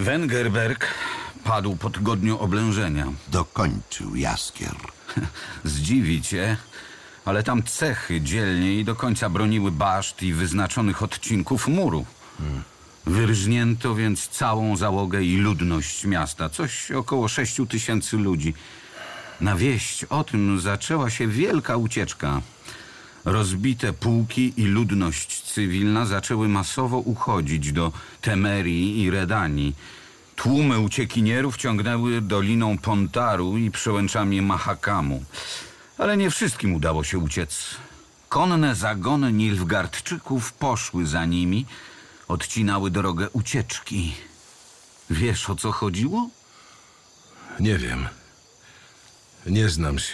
Wengerberg padł po tygodniu oblężenia. Dokończył Jaskier. Zdziwi cię, ale tam cechy dzielnie i do końca broniły baszt i wyznaczonych odcinków muru. Wyrżnięto więc całą załogę i ludność miasta, coś około 6000 ludzi. Na wieść o tym zaczęła się wielka ucieczka. Rozbite pułki i ludność cywilna zaczęły masowo uchodzić do Temerii i Redanii. Tłumy uciekinierów ciągnęły doliną Pontaru i przełęczami Mahakamu. Ale nie wszystkim udało się uciec. Konne zagony Nilfgaardczyków poszły za nimi, odcinały drogę ucieczki. Wiesz, o co chodziło? Nie wiem. Nie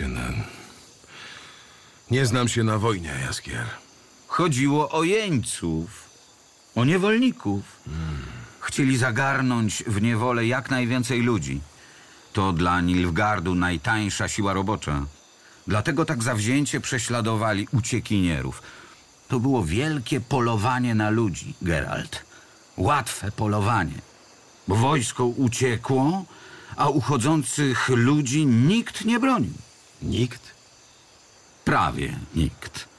znam się na wojnie, Jaskier. Chodziło o jeńców, o niewolników. Chcieli zagarnąć w niewolę jak najwięcej ludzi. To dla Nilfgaardu najtańsza siła robocza. Dlatego tak zawzięcie prześladowali uciekinierów. To było wielkie polowanie na ludzi, Geralt. Łatwe polowanie. Bo wojsko uciekło, a uchodzących ludzi nikt nie bronił. Nikt? Prawie nikt.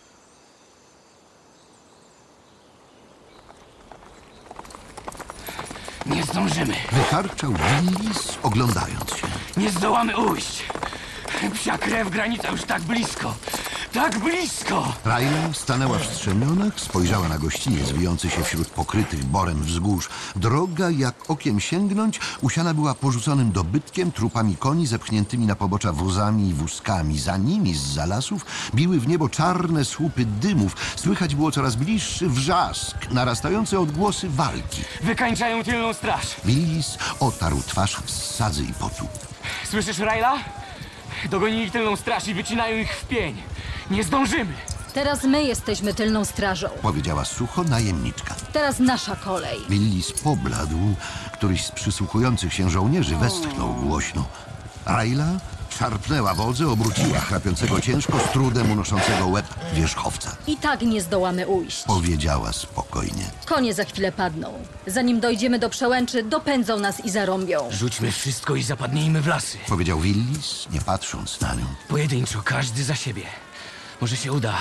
Nie zdążymy. Wycharczał Willis, oglądając się. Nie zdołamy ujść. Psia krew, granica już tak blisko. Tak blisko! Raila stanęła w strzemionach, spojrzała na gościniec wijący się wśród pokrytych borem wzgórz. Droga, jak okiem sięgnąć, usiana była porzuconym dobytkiem, trupami koni zepchniętymi na pobocza wozami i wózkami. Za nimi, zza lasów, biły w niebo czarne słupy dymów. Słychać było coraz bliższy wrzask, narastające odgłosy walki. Wykańczają tylną straż. Willis otarł twarz z sadzy i potu. Słyszysz, Raila? Dogonili tylną straż i wycinają ich w pień. Nie zdążymy. Teraz my jesteśmy tylną strażą. Powiedziała sucho najemniczka. Teraz nasza kolej. Willis pobladł. Któryś z przysłuchujących się żołnierzy westchnął głośno. Raila szarpnęła wodze, obróciła chrapiącego ciężko, z trudem unoszącego łeb wierzchowca. I tak nie zdołamy ujść. Powiedziała spokojnie. Konie za chwilę padną. Zanim dojdziemy do przełęczy, dopędzą nas i zarąbią. Rzućmy wszystko i zapadnijmy w lasy. Powiedział Willis, nie patrząc na nią. Pojedynczo, każdy za siebie. Może się uda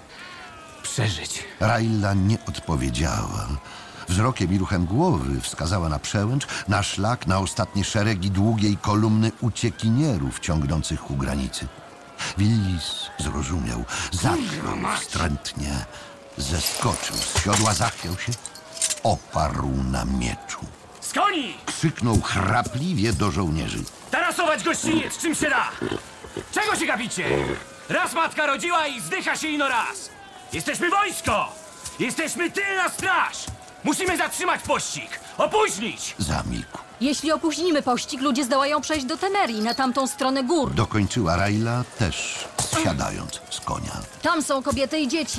przeżyć. Raila nie odpowiedziała. Wzrokiem i ruchem głowy wskazała na przełęcz, na szlak, na ostatnie szeregi długiej kolumny uciekinierów ciągnących ku granicy. Willis zrozumiał, zachlał wstrętnie, zeskoczył z siodła, zachwiał się, oparł na mieczu. Z koni! Krzyknął chrapliwie do żołnierzy. Tarasować gościniec, czym się da! Czego się gapicie? Raz matka rodziła i zdycha się ino raz! Jesteśmy wojsko! Jesteśmy tylna straż! Musimy zatrzymać pościg! Opóźnić! Zamilkł. Jeśli opóźnimy pościg, ludzie zdołają przejść do Temerii, na tamtą stronę gór. Dokończyła Raila, też zsiadając z konia. Tam są kobiety i dzieci.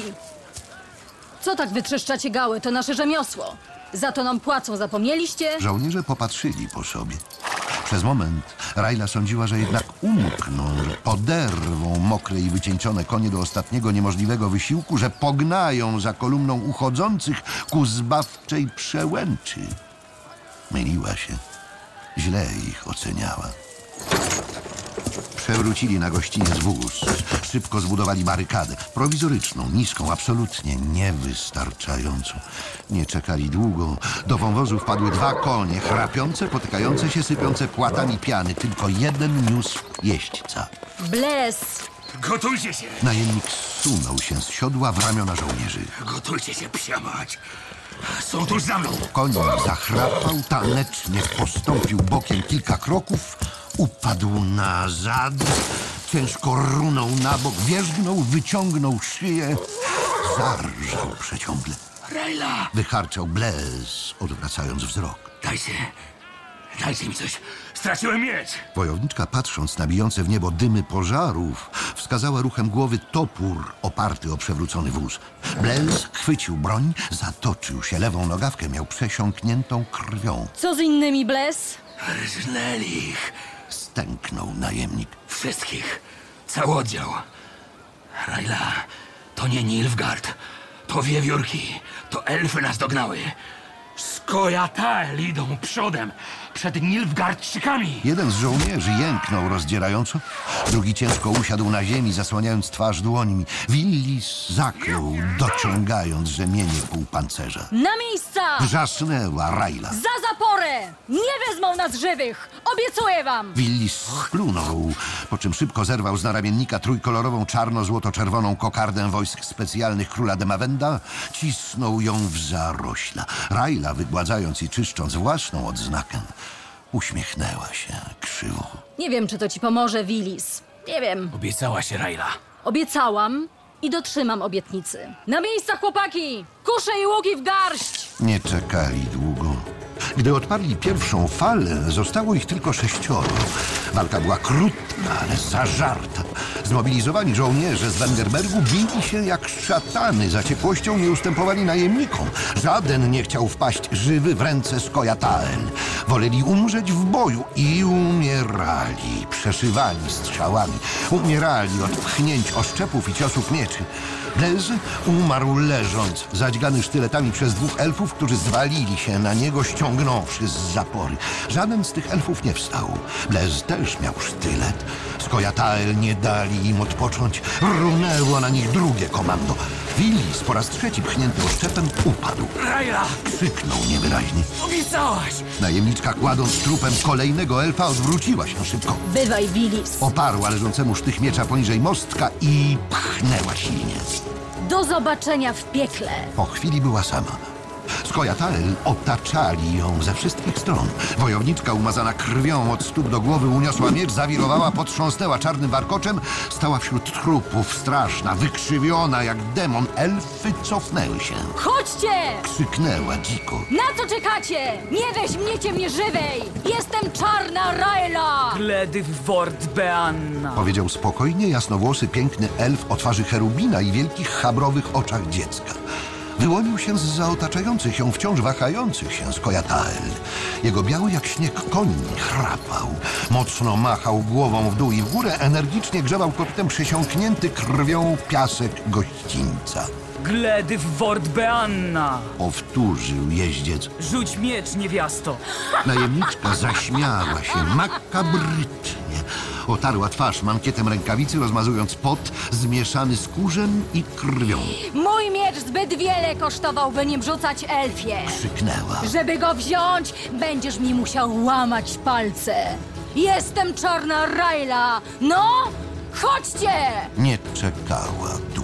Co tak wytrzeszczacie gały? To nasze rzemiosło. Za to nam płacą, zapomnieliście? Żołnierze popatrzyli po sobie. Przez moment Raila sądziła, że jednak umkną, że poderwą mokre i wycieńczone konie do ostatniego niemożliwego wysiłku, że pognają za kolumną uchodzących ku zbawczej przełęczy. Myliła się. Źle ich oceniała. Przewrócili na gościniec wóz. Szybko zbudowali barykadę. Prowizoryczną, niską, absolutnie niewystarczającą. Nie czekali długo. Do wąwozu wpadły dwa konie, chrapiące, potykające się, sypiące płatami piany. Tylko jeden niósł jeźdźca. Bles! Gotujcie się! Najemnik zsunął się z siodła w ramiona żołnierzy. Gotujcie się, psia mać! Są tuż za mną! Koń zachrapał, tanecznie postąpił bokiem kilka kroków, upadł na zad, ciężko runął na bok, wierzgnął, wyciągnął szyję, zarżał przeciągle. Raila! Wycharczał Blaise, odwracając wzrok. Dajcie mi coś. Straciłem miecz! Wojowniczka, patrząc na bijące w niebo dymy pożarów, wskazała ruchem głowy topór oparty o przewrócony wóz. Blaise chwycił broń, zatoczył się, lewą nogawkę miał przesiąkniętą krwią. Co z innymi, Bles? Rżnęli ich. Stęknął najemnik. Wszystkich. Cały oddział. Raila, to nie Nilfgaard. To wiewiórki. To elfy nas dognały. Skojatel idą przodem, przed Nilfgaardczykami. Jeden z żołnierzy jęknął rozdzierająco, drugi ciężko usiadł na ziemi, zasłaniając twarz dłońmi. Willis zaklął, dociągając rzemienie półpancerza. Na miejsca! Wrzasnęła Raila. Za zaporę! Nie wezmą nas żywych! Obiecuję wam! Willis splunął, po czym szybko zerwał z naramiennika trójkolorową czarno-złoto-czerwoną kokardę wojsk specjalnych króla Demawenda, cisnął ją w zarośla. Raila, wygładzając i czyszcząc własną odznakę, uśmiechnęła się krzywo. Nie wiem, czy to ci pomoże, Willis. Nie wiem. Obiecała się Raila. Obiecałam i dotrzymam obietnicy. Na miejsca, chłopaki! Kusze i łuki w garść! Nie czekali długo. Gdy odparli pierwszą falę, zostało ich tylko 6. Walka była krótka, ale zażarta. Zmobilizowani żołnierze z Wengerbergu bili się jak szatany, zaciekłością nie ustępowali najemnikom. Żaden nie chciał wpaść żywy w ręce Skojatel. Woleli umrzeć w boju i umierali, przeszywani strzałami. Umierali od pchnięć oszczepów i ciosów mieczy. Blaise umarł leżąc, zadźgany sztyletami przez 2 elfów, którzy zwalili się na niego, ściągnąwszy z zapory. Żaden z tych elfów nie wstał. Blaise też miał sztylet. Skojatel nie dali im odpocząć. Runęło na nich drugie komando. Willis po raz 3 pchnięty oszczepem upadł. Raila, Krzyknął niewyraźnie. obiecałaś! Najemniczka, kładąc trupem kolejnego elfa, odwróciła się szybko. Bywaj, Willis. Oparła leżącemu sztych miecza poniżej mostka i pchnęła silnie. Do zobaczenia w piekle. Po chwili była sama. Skojatel otaczali ją ze wszystkich stron. Wojowniczka umazana krwią od stóp do głowy uniosła miecz, zawirowała, potrząsnęła czarnym warkoczem. Stała wśród trupów, straszna, wykrzywiona jak demon. Elfy cofnęły się. Chodźcie! Krzyknęła dziko. Na co czekacie? Nie weźmiecie mnie żywej! Jestem czarna Raila! Gledy w Wort Beanna. Powiedział spokojnie, jasnowłosy, piękny elf o twarzy cherubina i wielkich, chabrowych oczach dziecka. Wyłonił się zza otaczających ją wciąż wahających się Skojatel. Jego biały jak śnieg koń chrapał. Mocno machał głową w dół i w górę, energicznie grzebał kopytem przesiąknięty krwią piasek gościńca. Gledy w Wort Beanna. Powtórzył jeździec. Rzuć miecz, niewiasto. Najemniczka zaśmiała się makabrycznie. Otarła twarz mankietem rękawicy, rozmazując pot zmieszany z kurzem i krwią. Mój miecz zbyt wiele kosztowałby nim rzucać elfie. Krzyknęła. Żeby go wziąć, będziesz mi musiał łamać palce. Jestem czarna Raila. No, chodźcie! Nie czekała długo.